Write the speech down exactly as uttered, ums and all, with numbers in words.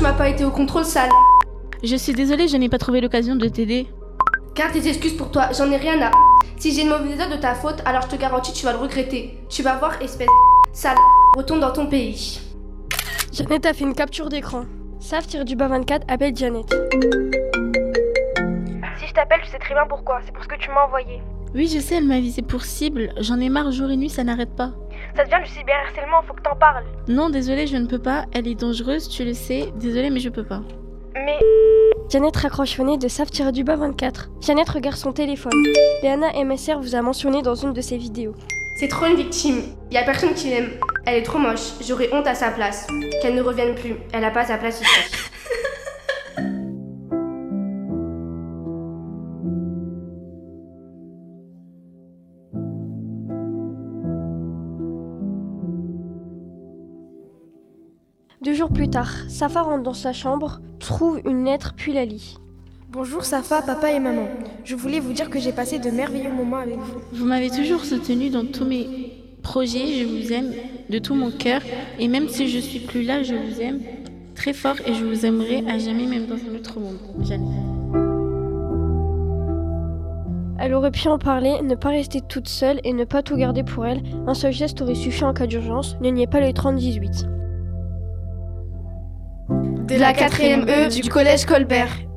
m'as pas été au contrôle, sale. Je suis désolée, je n'ai pas trouvé l'occasion de t'aider. Garde tes excuses pour toi, j'en ai rien à... Si j'ai une mauvaise note de ta faute, alors je te garantis tu vas le regretter. Tu vas voir, espèce de sale. Retourne dans ton pays. Jeannette a fait une capture d'écran. Saf-du-bas vingt-quatre appelle Jeannette. Si je t'appelle, je sais très bien pourquoi. C'est pour ce que tu m'as envoyé. Oui, je sais, elle m'a visé pour cible. J'en ai marre, jour et nuit, ça n'arrête pas. Ça devient du cyberharcèlement, faut que t'en parles. Non, désolée, je ne peux pas. Elle est dangereuse, tu le sais. Désolée, mais je peux pas. Mais... Jeannette raccroche au nez de Saf-du-bas vingt-quatre. Jeannette regarde son téléphone. Léana M S R vous a mentionné dans une de ses vidéos. C'est trop une victime. Y a personne qui l'aime. Elle est trop moche. J'aurais honte à sa place. Qu'elle ne revienne plus. Elle a pas sa place ici. Deux jours plus tard, Safa rentre dans sa chambre, trouve une lettre puis la lit. Bonjour Safa, papa et maman. Je voulais vous dire que j'ai passé de merveilleux moments avec vous. Vous m'avez toujours soutenue dans tous mes projets, je vous aime de tout mon cœur. Et même si je suis plus là, je vous aime très fort et je vous aimerai à jamais, même dans un autre monde. Jeannette. Elle aurait pu en parler, ne pas rester toute seule et ne pas tout garder pour elle. Un seul geste aurait suffi en cas d'urgence, ne niez pas le trente dix-huit. De la quatrième E du collège Colbert.